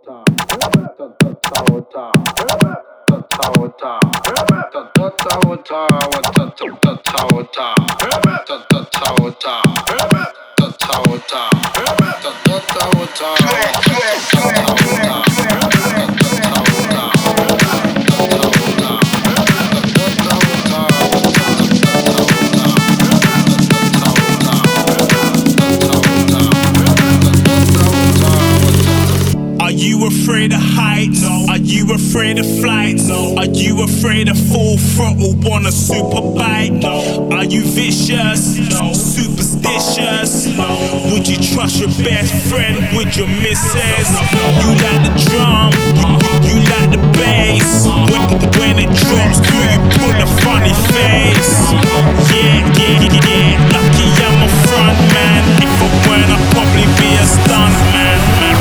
Are you afraid of heights? No. Are you afraid of flights? No. Are you afraid of full throttle on a super bike? No. Are you vicious? No. Superstitious? No. Would you trust your best friend with your missus? You like the drum? You like the bass? When it drops, do you pull a funny face? Yeah. Lucky I'm a front man. If I weren't, I'd probably be a stunt man.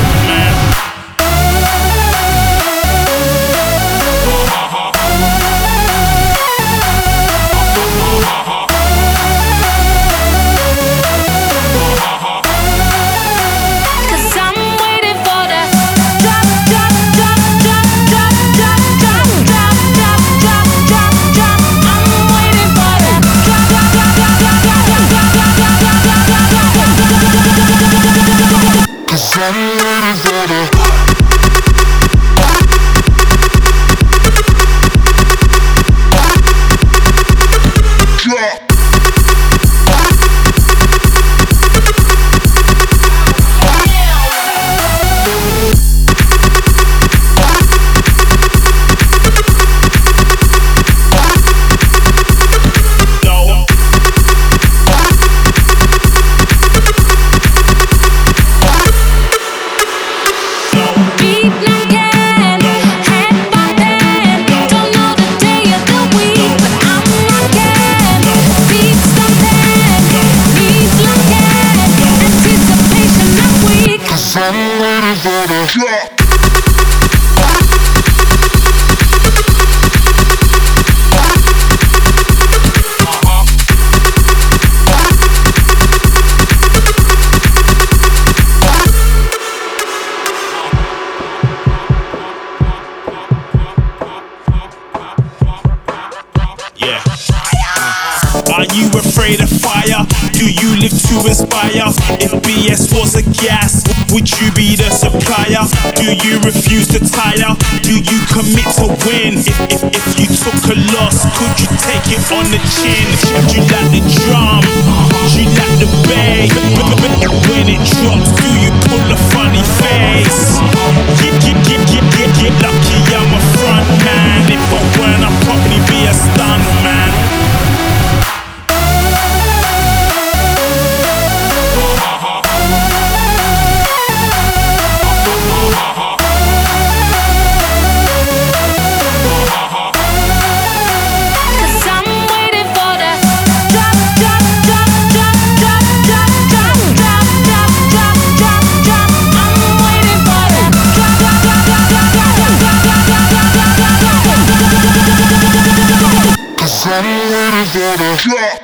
Are you afraid of fire? Do you live to inspire? If BS was a gas, would you be the supplier? Do you refuse to tire? Do you commit to win? If you took a loss, could you take it on the chin? Do you like the drum? Do you like the bass? When it drops, do you pull a funny face? Get lucky I'm a front man. If I weren't, I'd probably be a stunt man. I'm waiting for the drop.